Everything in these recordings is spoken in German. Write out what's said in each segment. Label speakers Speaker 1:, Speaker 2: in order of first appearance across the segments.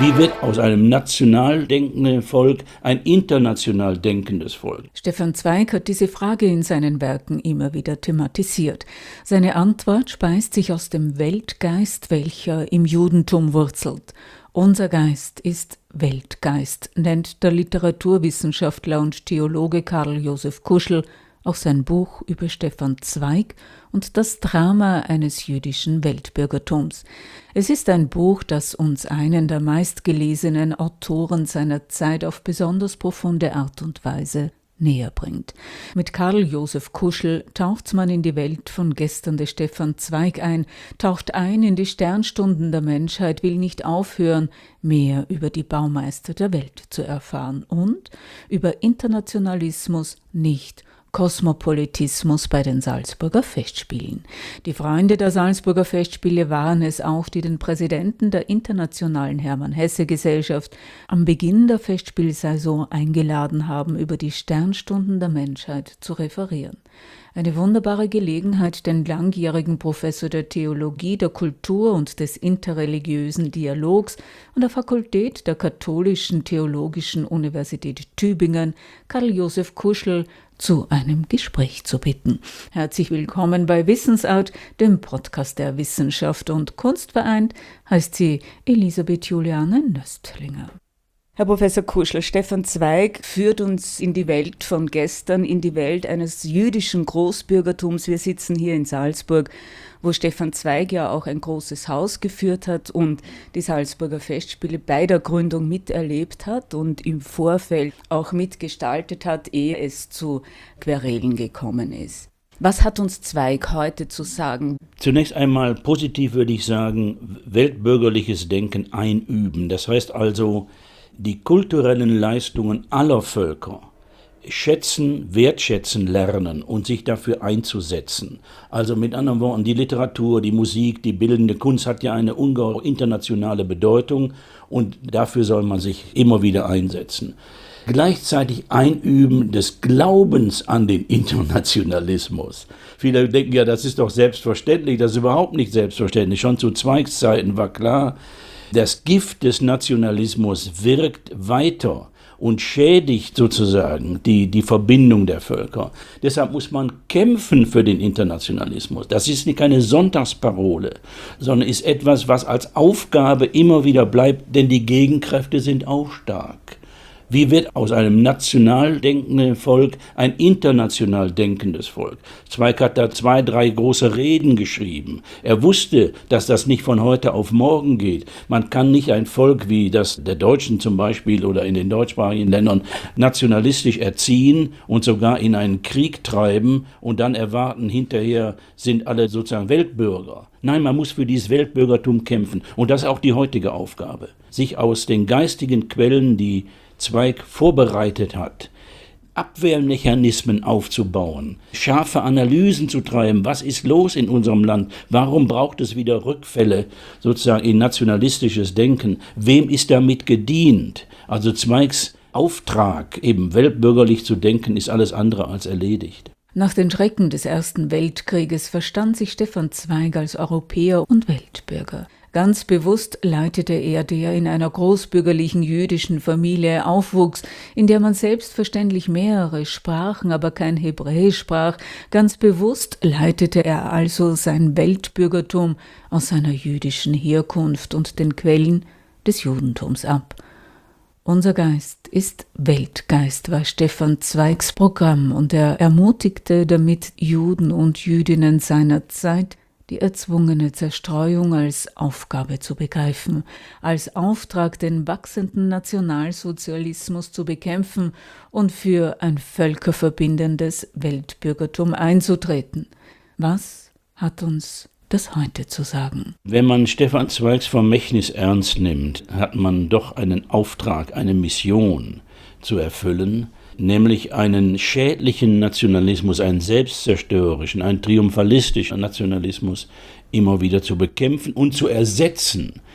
Speaker 1: Wie wird aus einem national denkenden Volk ein international denkendes Volk?
Speaker 2: Stefan Zweig hat diese Frage in seinen Werken immer wieder thematisiert. Seine Antwort speist sich aus dem Weltgeist, welcher im Judentum wurzelt. Unser Geist ist Weltgeist, nennt der Literaturwissenschaftler und Theologe Karl Josef Kuschel auch sein Buch über Stefan Zweig und das Drama eines jüdischen Weltbürgertums. Es ist ein Buch, das uns einen der meistgelesenen Autoren seiner Zeit auf besonders profunde Art und Weise näher bringt. Mit Karl Josef Kuschel taucht man in die Welt von gestern des Stefan Zweig ein, taucht ein in die Sternstunden der Menschheit, will nicht aufhören, mehr über die Baumeister der Welt zu erfahren und über Internationalismus, nicht Kosmopolitismus bei den Salzburger Festspielen. Die Freunde der Salzburger Festspiele waren es auch, die den Präsidenten der Internationalen Hermann-Hesse-Gesellschaft am Beginn der Festspielsaison eingeladen haben, über die Sternstunden der Menschheit zu referieren. Eine wunderbare Gelegenheit, den langjährigen Professor der Theologie, der Kultur und des interreligiösen Dialogs an der Fakultät der Katholischen Theologischen Universität Tübingen, Karl Josef Kuschel, zu einem Gespräch zu bitten. Herzlich willkommen bei Wissensart, dem Podcast der Wissenschaft und Kunst vereint, heißt sie Elisabeth Juliane Nöstlinger. Herr Professor Kuschel, Stefan Zweig führt uns in die Welt von gestern, in die Welt eines jüdischen Großbürgertums. Wir sitzen hier in Salzburg, wo Stefan Zweig ja auch ein großes Haus geführt hat und die Salzburger Festspiele bei der Gründung miterlebt hat und im Vorfeld auch mitgestaltet hat, ehe es zu Querelen gekommen ist. Was hat uns Zweig heute zu sagen?
Speaker 1: Zunächst einmal positiv würde ich sagen, weltbürgerliches Denken einüben. Das heißt also, die kulturellen Leistungen aller Völker schätzen, wertschätzen lernen und sich dafür einzusetzen. Also mit anderen Worten, die Literatur, die Musik, die bildende Kunst hat ja eine ungeheure internationale Bedeutung und dafür soll man sich immer wieder einsetzen. Gleichzeitig Einüben des Glaubens an den Internationalismus. Viele denken ja, das ist doch selbstverständlich, das ist überhaupt nicht selbstverständlich. Schon zu Zweigs Zeiten war klar, das Gift des Nationalismus wirkt weiter und schädigt sozusagen die Verbindung der Völker. Deshalb muss man kämpfen für den Internationalismus. Das ist keine Sonntagsparole, sondern ist etwas, was als Aufgabe immer wieder bleibt, denn die Gegenkräfte sind auch stark. Wie wird aus einem national denkenden Volk ein international denkendes Volk? Zweig hat da 2, 3 große Reden geschrieben. Er wusste, dass das nicht von heute auf morgen geht. Man kann nicht ein Volk wie das der Deutschen zum Beispiel oder in den deutschsprachigen Ländern nationalistisch erziehen und sogar in einen Krieg treiben und dann erwarten, hinterher sind alle sozusagen Weltbürger. Nein, man muss für dieses Weltbürgertum kämpfen. Und das ist auch die heutige Aufgabe. Sich aus den geistigen Quellen, die Zweig vorbereitet hat, Abwehrmechanismen aufzubauen, scharfe Analysen zu treiben, was ist los in unserem Land, warum braucht es wieder Rückfälle sozusagen in nationalistisches Denken, wem ist damit gedient? Also Zweigs Auftrag, eben weltbürgerlich zu denken, ist alles andere als erledigt.
Speaker 2: Nach den Schrecken des Ersten Weltkrieges verstand sich Stefan Zweig als Europäer und Weltbürger. Ganz bewusst leitete er, der in einer großbürgerlichen jüdischen Familie aufwuchs, in der man selbstverständlich mehrere Sprachen, aber kein Hebräisch sprach, ganz bewusst leitete er also sein Weltbürgertum aus seiner jüdischen Herkunft und den Quellen des Judentums ab. Unser Geist ist Weltgeist, war Stefan Zweigs Programm, und er ermutigte damit Juden und Jüdinnen seiner Zeit, die erzwungene Zerstreuung als Aufgabe zu begreifen, als Auftrag, den wachsenden Nationalsozialismus zu bekämpfen und für ein völkerverbindendes Weltbürgertum einzutreten. Was hat uns das heute zu sagen?
Speaker 1: Wenn man Stefan Zweigs Vermächtnis ernst nimmt, hat man doch einen Auftrag, eine Mission zu erfüllen, nämlich einen schädlichen Nationalismus, einen selbstzerstörerischen, einen triumphalistischen Nationalismus immer wieder zu bekämpfen und zu ersetzen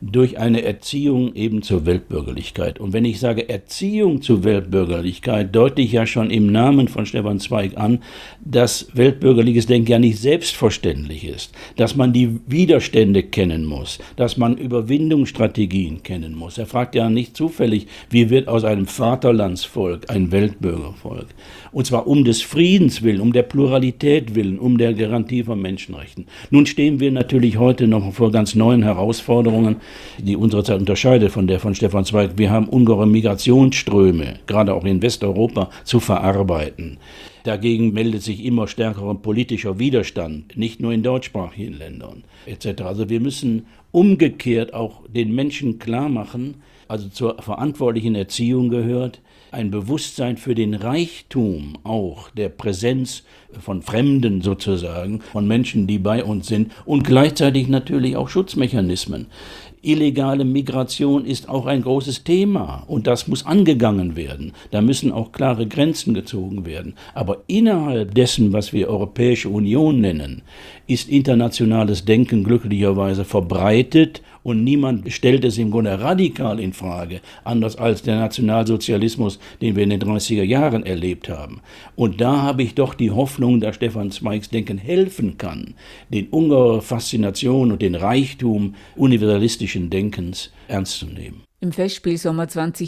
Speaker 1: durch eine Erziehung eben zur Weltbürgerlichkeit. Und wenn ich sage Erziehung zur Weltbürgerlichkeit, deute ich ja schon im Namen von Stefan Zweig an, dass weltbürgerliches Denken ja nicht selbstverständlich ist, dass man die Widerstände kennen muss, dass man Überwindungsstrategien kennen muss. Er fragt ja nicht zufällig, wie wird aus einem Vaterlandsvolk ein Weltbürgervolk? Und zwar um des Friedens willen, um der Pluralität willen, um der Garantie von Menschenrechten. Nun stehen wir natürlich heute noch vor ganz neuen Herausforderungen, die unsere Zeit unterscheidet von der von Stefan Zweig. Wir haben ungeheure Migrationsströme, gerade auch in Westeuropa, zu verarbeiten. Dagegen meldet sich immer stärkerer politischer Widerstand, nicht nur in deutschsprachigen Ländern etc. Also wir müssen umgekehrt auch den Menschen klar machen, also zur verantwortlichen Erziehung gehört ein Bewusstsein für den Reichtum auch der Präsenz von Fremden sozusagen, von Menschen, die bei uns sind und gleichzeitig natürlich auch Schutzmechanismen. Illegale Migration ist auch ein großes Thema und das muss angegangen werden. Da müssen auch klare Grenzen gezogen werden. Aber innerhalb dessen, was wir Europäische Union nennen, ist internationales Denken glücklicherweise verbreitet und niemand stellt es im Grunde radikal in Frage, anders als der Nationalsozialismus, den wir in den 30er Jahren erlebt haben. Und da habe ich doch die Hoffnung, dass Stefan Zweigs Denken helfen kann, den ungeheure Faszination und den Reichtum universalistischen Denkens ernst zu nehmen.
Speaker 2: Im Festspielsommer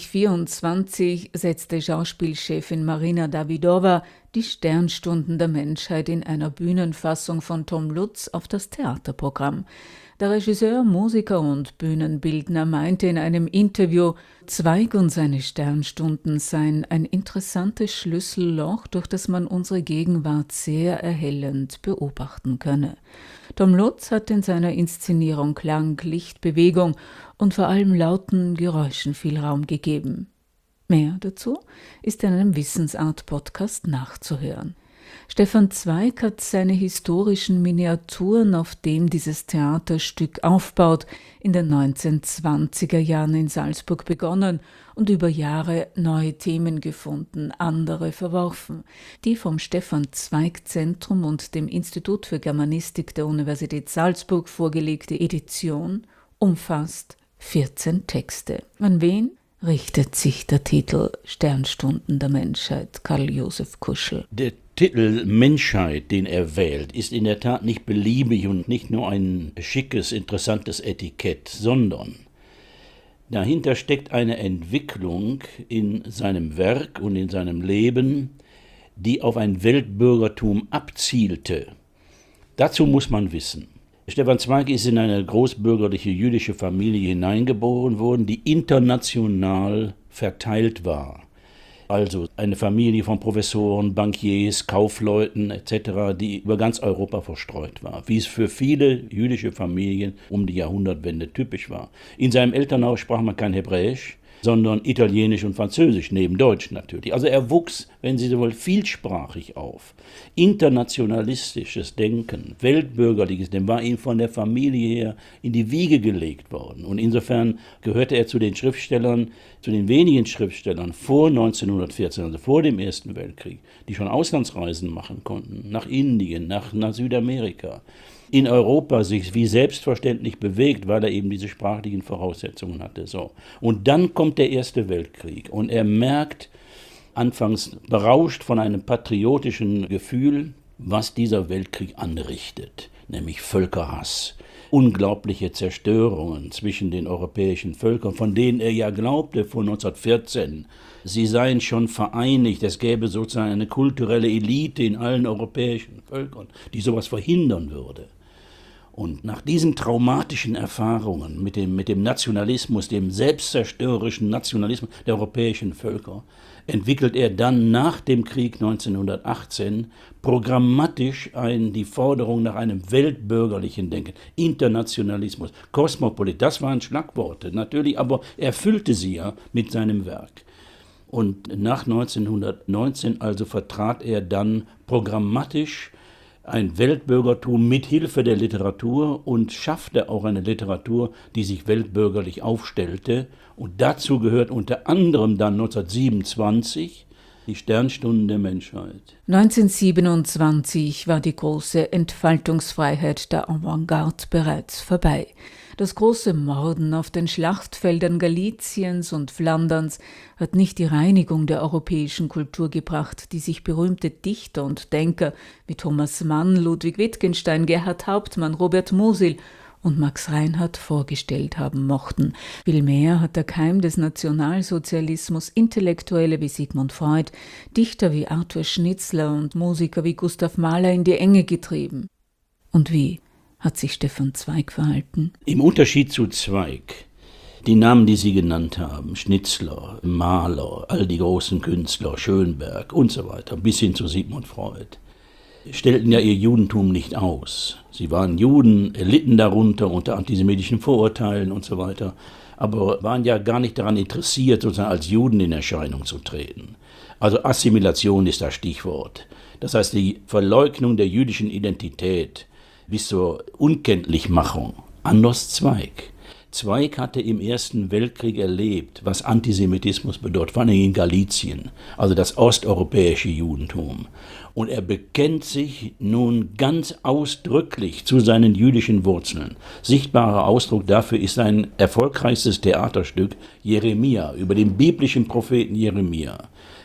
Speaker 2: 2024 setzte Schauspielchefin Marina Davidova die Sternstunden der Menschheit in einer Bühnenfassung von Tom Lutz auf das Theaterprogramm. Der Regisseur, Musiker und Bühnenbildner meinte in einem Interview, Zweig und seine Sternstunden seien ein interessantes Schlüsselloch, durch das man unsere Gegenwart sehr erhellend beobachten könne. Tom Lutz hat in seiner Inszenierung Klang, Licht, Bewegung und vor allem lauten Geräuschen viel Raum gegeben. Mehr dazu ist in einem Wissensart-Podcast nachzuhören. Stefan Zweig hat seine historischen Miniaturen, auf dem dieses Theaterstück aufbaut, in den 1920er Jahren in Salzburg begonnen und über Jahre neue Themen gefunden, andere verworfen. Die vom Stefan Zweig Zentrum und dem Institut für Germanistik der Universität Salzburg vorgelegte Edition umfasst 14 Texte. An wen richtet sich der Titel Sternstunden der Menschheit, Karl Josef Kuschel?
Speaker 1: Der Titel Menschheit, den er wählt, ist in der Tat nicht beliebig und nicht nur ein schickes, interessantes Etikett, sondern dahinter steckt eine Entwicklung in seinem Werk und in seinem Leben, die auf ein Weltbürgertum abzielte. Dazu muss man wissen, Stefan Zweig ist in eine großbürgerliche jüdische Familie hineingeboren worden, die international verteilt war. Also eine Familie von Professoren, Bankiers, Kaufleuten etc., die über ganz Europa verstreut war, wie es für viele jüdische Familien um die Jahrhundertwende typisch war. In seinem Elternhaus sprach man kein Hebräisch, sondern Italienisch und Französisch, neben Deutsch natürlich. Also er wuchs, wenn Sie so wollen, vielsprachig auf. Internationalistisches Denken, weltbürgerliches Denken war ihm von der Familie her in die Wiege gelegt worden. Und insofern gehörte er zu den Schriftstellern, zu den wenigen Schriftstellern vor 1914, also vor dem Ersten Weltkrieg, die schon Auslandsreisen machen konnten, nach Indien, nach Südamerika. In Europa sich wie selbstverständlich bewegt, weil er eben diese sprachlichen Voraussetzungen hatte. So. Und dann kommt der Erste Weltkrieg und er merkt, anfangs berauscht von einem patriotischen Gefühl, was dieser Weltkrieg anrichtet, nämlich Völkerhass, unglaubliche Zerstörungen zwischen den europäischen Völkern, von denen er ja glaubte vor 1914, sie seien schon vereinigt, es gäbe sozusagen eine kulturelle Elite in allen europäischen Völkern, die sowas verhindern würde. Und nach diesen traumatischen Erfahrungen mit dem Nationalismus, dem selbstzerstörerischen Nationalismus der europäischen Völker, entwickelt er dann nach dem Krieg 1918 programmatisch die Forderung nach einem weltbürgerlichen Denken, Internationalismus, Kosmopolit, das waren Schlagworte natürlich, aber er füllte sie ja mit seinem Werk. Und nach 1919 also vertrat er dann programmatisch ein Weltbürgertum mit Hilfe der Literatur und schaffte auch eine Literatur, die sich weltbürgerlich aufstellte. Und dazu gehört unter anderem dann 1927 die Sternstunden der Menschheit.
Speaker 2: 1927 war die große Entfaltungsfreiheit der Avantgarde bereits vorbei. Das große Morden auf den Schlachtfeldern Galiciens und Flanderns hat nicht die Reinigung der europäischen Kultur gebracht, die sich berühmte Dichter und Denker wie Thomas Mann, Ludwig Wittgenstein, Gerhard Hauptmann, Robert Musil und Max Reinhardt vorgestellt haben mochten. Vielmehr hat der Keim des Nationalsozialismus Intellektuelle wie Sigmund Freud, Dichter wie Arthur Schnitzler und Musiker wie Gustav Mahler in die Enge getrieben. Und wie hat sich Stefan Zweig verhalten?
Speaker 1: Im Unterschied zu Zweig, die Namen, die Sie genannt haben, Schnitzler, Mahler, all die großen Künstler, Schönberg und so weiter, bis hin zu Sigmund Freud, stellten ja ihr Judentum nicht aus. Sie waren Juden, litten darunter unter antisemitischen Vorurteilen und so weiter, aber waren ja gar nicht daran interessiert, sozusagen als Juden in Erscheinung zu treten. Also Assimilation ist das Stichwort. Das heißt, die Verleugnung der jüdischen Identität bis zur Unkenntlichmachung. Anders Zweig. Zweig hatte im Ersten Weltkrieg erlebt, was Antisemitismus bedeutet, vor allem in Galicien, also das osteuropäische Judentum. Und er bekennt sich nun ganz ausdrücklich zu seinen jüdischen Wurzeln. Sichtbarer Ausdruck dafür ist sein erfolgreichstes Theaterstück Jeremia, über den biblischen Propheten Jeremia,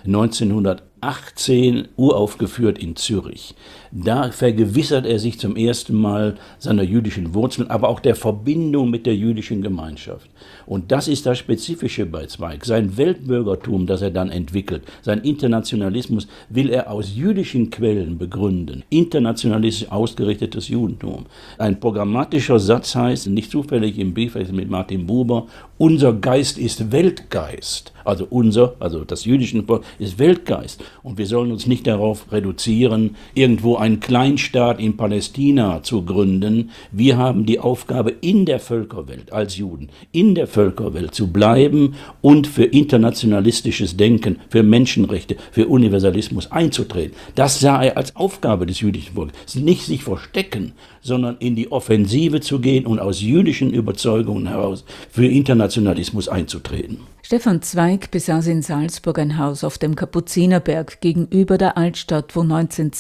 Speaker 1: 1918 uraufgeführt in Zürich. Da vergewissert er sich zum ersten Mal seiner jüdischen Wurzeln, aber auch der Verbindung mit der jüdischen Gemeinschaft. Und das ist das Spezifische bei Zweig. Sein Weltbürgertum, das er dann entwickelt, sein Internationalismus, will er aus jüdischen Quellen begründen. Internationalistisch ausgerichtetes Judentum. Ein programmatischer Satz heißt, nicht zufällig im Brief mit Martin Buber, unser Geist ist Weltgeist. Also das jüdische Volk ist Weltgeist. Und wir sollen uns nicht darauf reduzieren, irgendwo einen Kleinstaat in Palästina zu gründen. Wir haben die Aufgabe, in der Völkerwelt, als Juden, in der Völkerwelt zu bleiben und für internationalistisches Denken, für Menschenrechte, für Universalismus einzutreten. Das sah er als Aufgabe des jüdischen Volkes. Nicht sich verstecken, sondern in die Offensive zu gehen und aus jüdischen Überzeugungen heraus für Internationalismus einzutreten.
Speaker 2: Stefan Zweig besaß in Salzburg ein Haus auf dem Kapuzinerberg gegenüber der Altstadt, wo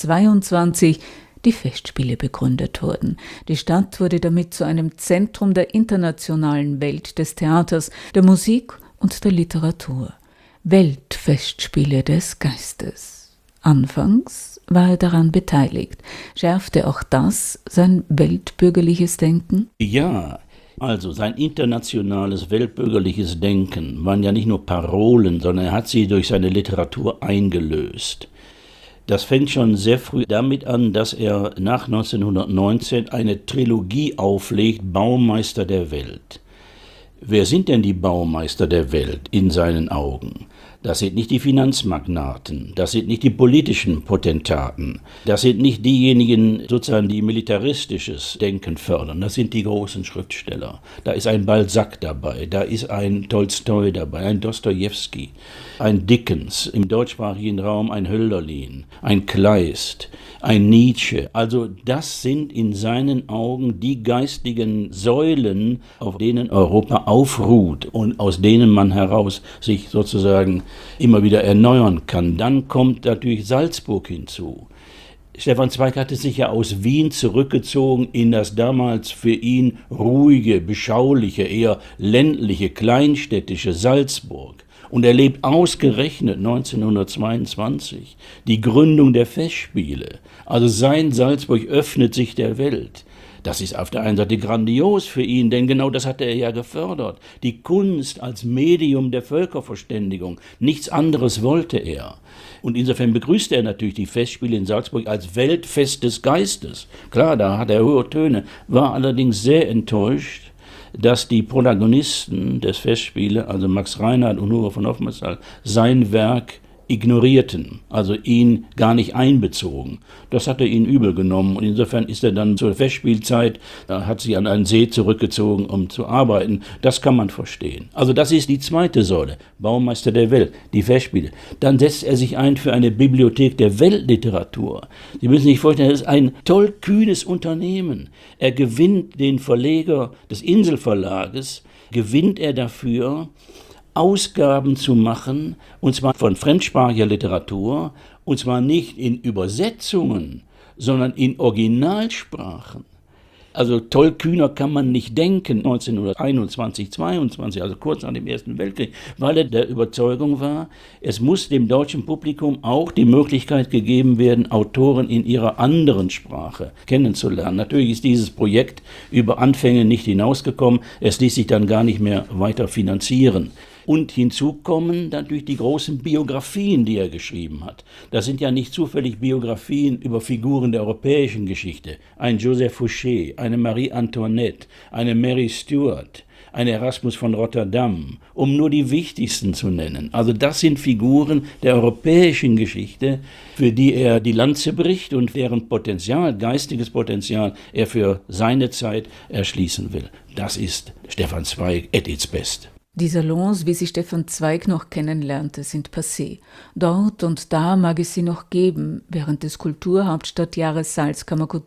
Speaker 2: 1922 die Festspiele begründet wurden. Die Stadt wurde damit zu einem Zentrum der internationalen Welt des Theaters, der Musik und der Literatur. Weltfestspiele des Geistes. Anfangs war er daran beteiligt. Schärfte auch das sein weltbürgerliches Denken?
Speaker 1: Ja. Also sein internationales, weltbürgerliches Denken waren ja nicht nur Parolen, sondern er hat sie durch seine Literatur eingelöst. Das fängt schon sehr früh damit an, dass er nach 1919 eine Trilogie auflegt, Baumeister der Welt. Wer sind denn die Baumeister der Welt in seinen Augen? Das sind nicht die Finanzmagnaten, das sind nicht die politischen Potentaten, das sind nicht diejenigen, sozusagen, die militaristisches Denken fördern, das sind die großen Schriftsteller. Da ist ein Balzac dabei, da ist ein Tolstoi dabei, ein Dostojewski, ein Dickens, im deutschsprachigen Raum ein Hölderlin, ein Kleist, ein Nietzsche. Also das sind in seinen Augen die geistigen Säulen, auf denen Europa aufruht und aus denen man heraus sich sozusagen immer wieder erneuern kann. Dann kommt natürlich Salzburg hinzu. Stefan Zweig hatte sich ja aus Wien zurückgezogen in das damals für ihn ruhige, beschauliche, eher ländliche, kleinstädtische Salzburg und erlebt ausgerechnet 1922 die Gründung der Festspiele. Also sein Salzburg öffnet sich der Welt. Das ist auf der einen Seite grandios für ihn, denn genau das hat er ja gefördert. Die Kunst als Medium der Völkerverständigung, nichts anderes wollte er. Und insofern begrüßte er natürlich die Festspiele in Salzburg als Weltfest des Geistes. Klar, da hat er hohe Töne, war allerdings sehr enttäuscht, dass die Protagonisten des Festspiele, also Max Reinhardt und Hugo von Hofmannsthal, sein Werk ignorierten, also ihn gar nicht einbezogen. Das hat er ihnen übel genommen und insofern ist er dann zur Festspielzeit, hat sich an einen See zurückgezogen, um zu arbeiten. Das kann man verstehen. Also das ist die zweite Säule, Baumeister der Welt, die Festspiele. Dann setzt er sich ein für eine Bibliothek der Weltliteratur. Sie müssen sich vorstellen, das ist ein tollkühnes Unternehmen. Er gewinnt den Verleger des Inselverlages, gewinnt er dafür, Ausgaben zu machen, und zwar von fremdsprachiger Literatur, und zwar nicht in Übersetzungen, sondern in Originalsprachen. Also tollkühner kann man nicht denken, 1921, 22, also kurz nach dem Ersten Weltkrieg, weil er der Überzeugung war, es muss dem deutschen Publikum auch die Möglichkeit gegeben werden, Autoren in ihrer anderen Sprache kennenzulernen. Natürlich ist dieses Projekt über Anfänge nicht hinausgekommen, es ließ sich dann gar nicht mehr weiter finanzieren. Und hinzu kommen natürlich die großen Biografien, die er geschrieben hat. Das sind ja nicht zufällig Biografien über Figuren der europäischen Geschichte. Ein Joseph Fouché, eine Marie Antoinette, eine Mary Stuart, ein Erasmus von Rotterdam, um nur die wichtigsten zu nennen. Also das sind Figuren der europäischen Geschichte, für die er die Lanze bricht und deren Potenzial, geistiges Potenzial, er für seine Zeit erschließen will. Das ist Stefan Zweig at its best.
Speaker 2: Die Salons, wie sie Stefan Zweig noch kennenlernte, sind passé. Dort und da mag es sie noch geben. Während des Kulturhauptstadtjahres Salzkammergut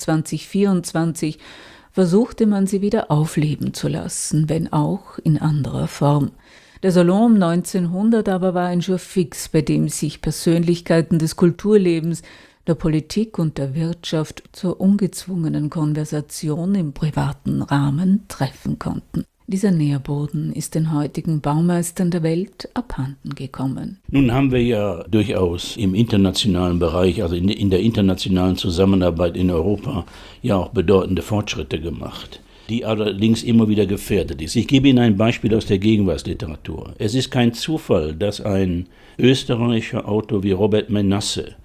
Speaker 2: 2024 versuchte man sie wieder aufleben zu lassen, wenn auch in anderer Form. Der Salon um 1900 aber war ein Jour fix, bei dem sich Persönlichkeiten des Kulturlebens, der Politik und der Wirtschaft zur ungezwungenen Konversation im privaten Rahmen treffen konnten. Dieser Nährboden ist den heutigen Baumeistern der Welt abhanden gekommen.
Speaker 1: Nun haben wir ja durchaus im internationalen Bereich, also in der internationalen Zusammenarbeit in Europa, ja auch bedeutende Fortschritte gemacht, die allerdings immer wieder gefährdet ist. Ich gebe Ihnen ein Beispiel aus der Gegenwartsliteratur. Es ist kein Zufall, dass ein österreichischer Autor wie Robert Menasse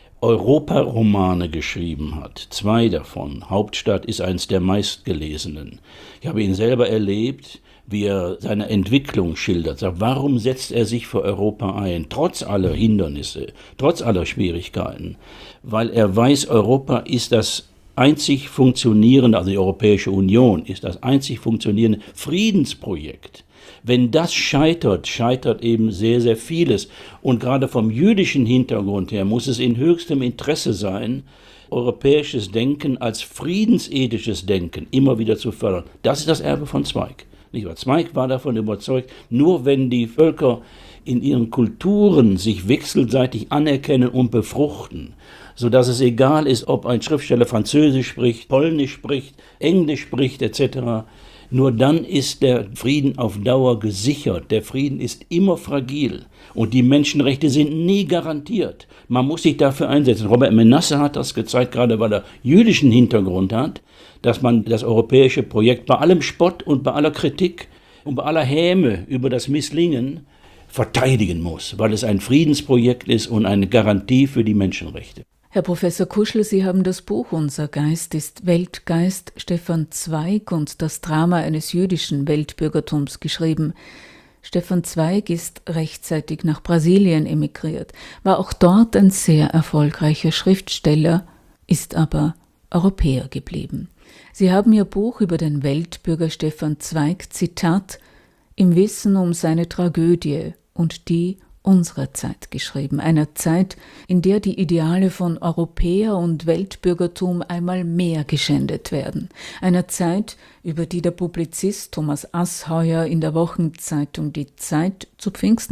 Speaker 1: Europaromane geschrieben hat. 2 davon. Hauptstadt ist eines der meistgelesenen. Ich habe ihn selber erlebt, wie er seine Entwicklung schildert. Sagt, warum setzt er sich für Europa ein, trotz aller Hindernisse, trotz aller Schwierigkeiten? Weil er weiß, Europa ist das einzig funktionierende, also die Europäische Union ist das einzig funktionierende Friedensprojekt. Wenn das scheitert, scheitert eben sehr, sehr vieles. Und gerade vom jüdischen Hintergrund her muss es in höchstem Interesse sein, europäisches Denken als friedensethisches Denken immer wieder zu fördern. Das ist das Erbe von Zweig. Zweig war davon überzeugt, nur wenn die Völker in ihren Kulturen sich wechselseitig anerkennen und befruchten, sodass es egal ist, ob ein Schriftsteller Französisch spricht, Polnisch spricht, Englisch spricht etc., nur dann ist der Frieden auf Dauer gesichert. Der Frieden ist immer fragil und die Menschenrechte sind nie garantiert. Man muss sich dafür einsetzen. Robert Menasse hat das gezeigt, gerade weil er jüdischen Hintergrund hat, dass man das europäische Projekt bei allem Spott und bei aller Kritik und bei aller Häme über das Misslingen verteidigen muss, weil es ein Friedensprojekt ist und eine Garantie für die Menschenrechte.
Speaker 2: Herr Professor Kuschel, Sie haben das Buch Unser Geist ist Weltgeist, Stefan Zweig und das Drama eines jüdischen Weltbürgertums geschrieben. Stefan Zweig ist rechtzeitig nach Brasilien emigriert, war auch dort ein sehr erfolgreicher Schriftsteller, ist aber Europäer geblieben. Sie haben Ihr Buch über den Weltbürger Stefan Zweig, Zitat, im Wissen um seine Tragödie und die unserer Zeit geschrieben, einer Zeit, in der die Ideale von Europäer und Weltbürgertum einmal mehr geschändet werden, einer Zeit, über die der Publizist Thomas Assheuer in der Wochenzeitung Die Zeit zu Pfingsten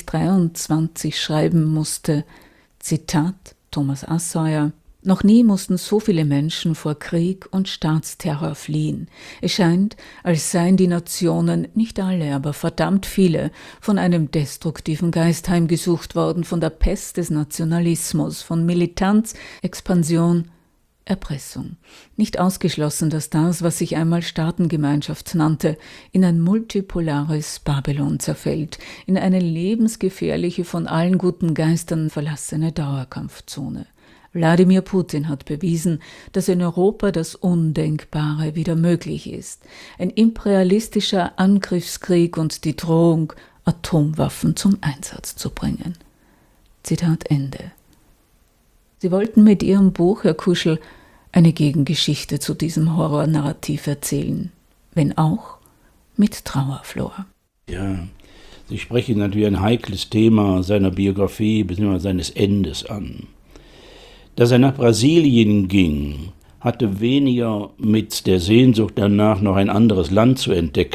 Speaker 2: 2023 schreiben musste, Zitat Thomas Assheuer: Noch nie mussten so viele Menschen vor Krieg und Staatsterror fliehen. Es scheint, als seien die Nationen, nicht alle, aber verdammt viele, von einem destruktiven Geist heimgesucht worden, von der Pest des Nationalismus, von Militanz, Expansion, Erpressung. Nicht ausgeschlossen, dass das, was sich einmal Staatengemeinschaft nannte, in ein multipolares Babylon zerfällt, in eine lebensgefährliche, von allen guten Geistern verlassene Dauerkampfzone. Wladimir Putin hat bewiesen, dass in Europa das Undenkbare wieder möglich ist. Ein imperialistischer Angriffskrieg und die Drohung, Atomwaffen zum Einsatz zu bringen. Zitat Ende. Sie wollten mit Ihrem Buch, Herr Kuschel, eine Gegengeschichte zu diesem Horrornarrativ erzählen, wenn auch mit Trauerflor.
Speaker 1: Ja, Sie sprechen natürlich ein heikles Thema seiner Biografie bzw. seines Endes an. Dass er nach Brasilien ging, hatte weniger mit der Sehnsucht danach, noch ein anderes Land zu entdecken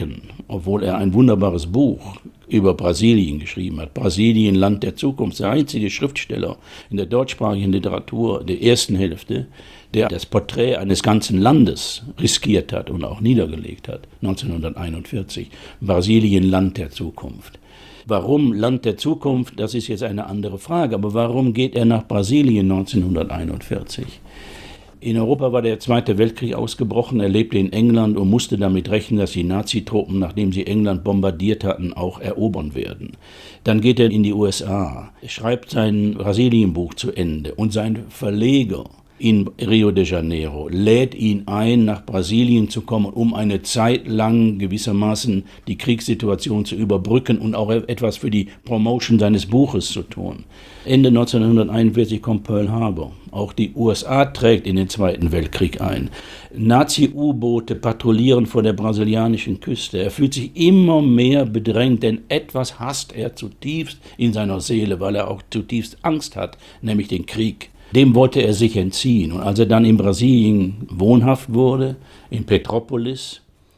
Speaker 1: obwohl er ein wunderbares Buch über Brasilien geschrieben hat. Brasilien, Land der Zukunft, der einzige Schriftsteller in der deutschsprachigen Literatur der ersten Hälfte, der das Porträt eines ganzen Landes riskiert hat und auch niedergelegt hat, 1941. Brasilien, Land der Zukunft. Warum Land der Zukunft, das ist jetzt eine andere Frage, aber warum geht er nach Brasilien 1941? In Europa war der Zweite Weltkrieg ausgebrochen, er lebte in England und musste damit rechnen, dass die Nazitruppen, nachdem sie England bombardiert hatten, auch erobern werden. Dann geht er in die USA, schreibt sein Brasilienbuch zu Ende und sein Verleger in Rio de Janeiro lädt ihn ein, nach Brasilien zu kommen, um eine Zeit lang gewissermaßen die Kriegssituation zu überbrücken und auch etwas für die Promotion seines Buches zu tun. Ende 1941 kommt Pearl Harbor. Auch die USA trägt in den Zweiten Weltkrieg ein. Nazi-U-Boote patrouillieren vor der brasilianischen Küste. Er fühlt sich immer mehr bedrängt, denn etwas hasst er zutiefst in seiner Seele, weil er auch zutiefst Angst hat, nämlich den Krieg. Dem wollte er sich entziehen. Und als er dann in Brasilien wohnhaft wurde, in Petrópolis,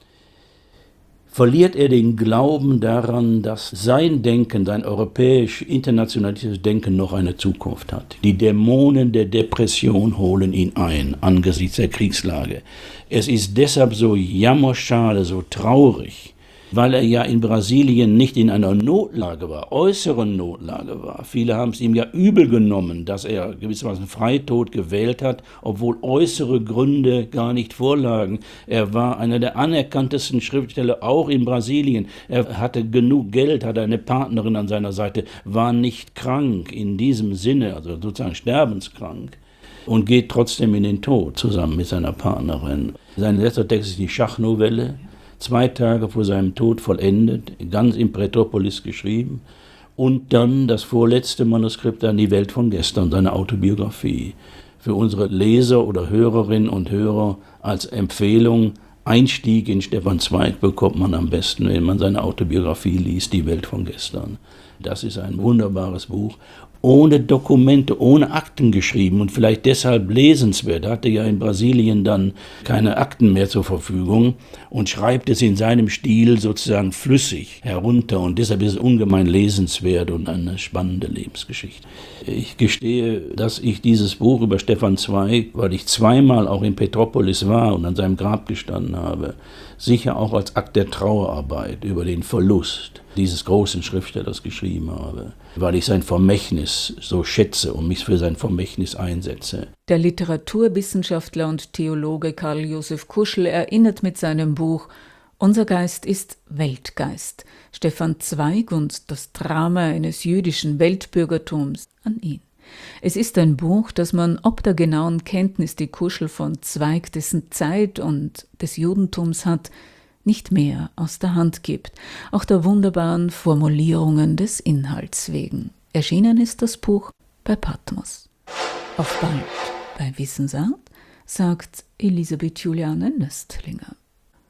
Speaker 1: verliert er den Glauben daran, dass sein Denken, sein europäisch-internationalistisches Denken noch eine Zukunft hat. Die Dämonen der Depression holen ihn ein angesichts der Kriegslage. Es ist deshalb so jammerschade, so traurig, weil er ja in Brasilien nicht in einer Notlage war, äußeren Notlage war. Viele haben es ihm ja übel genommen, dass er gewissermaßen Freitod gewählt hat, obwohl äußere Gründe gar nicht vorlagen. Er war einer der anerkanntesten Schriftsteller, auch in Brasilien. Er hatte genug Geld, hatte eine Partnerin an seiner Seite, war nicht krank in diesem Sinne, also sozusagen sterbenskrank. Und geht trotzdem in den Tod zusammen mit seiner Partnerin. Sein letzter Text ist die Schachnovelle. 2 Tage vor seinem Tod vollendet, ganz in Petrópolis geschrieben. Und dann das vorletzte Manuskript an die Welt von gestern, seine Autobiografie. Für unsere Leser oder Hörerinnen und Hörer als Empfehlung, Einstieg in Stefan Zweig bekommt man am besten, wenn man seine Autobiografie liest, Die Welt von gestern. Das ist ein wunderbares Buch. Ohne Dokumente, ohne Akten geschrieben und vielleicht deshalb lesenswert. Er hatte ja in Brasilien dann keine Akten mehr zur Verfügung und schreibt es in seinem Stil sozusagen flüssig herunter und deshalb ist es ungemein lesenswert und eine spannende Lebensgeschichte. Ich gestehe, dass ich dieses Buch über Stefan Zweig, weil ich 2-mal auch in Petrópolis war und an seinem Grab gestanden habe, sicher auch als Akt der Trauerarbeit über den Verlust dieses großen Schriftstellers geschrieben habe, weil ich sein Vermächtnis so schätze und mich für sein Vermächtnis einsetze.
Speaker 2: Der Literaturwissenschaftler und Theologe Karl Josef Kuschel erinnert mit seinem Buch Unser Geist ist Weltgeist, Stefan Zweig und das Drama eines jüdischen Weltbürgertums an ihn. Es ist ein Buch, das man ob der genauen Kenntnis, die Kuschel von Zweig, dessen Zeit und des Judentums hat, nicht mehr aus der Hand gibt, auch der wunderbaren Formulierungen des Inhalts wegen. Erschienen ist das Buch bei Patmos. Auf bald bei Wissensart, sagt Elisabeth Juliane Nöstlinger.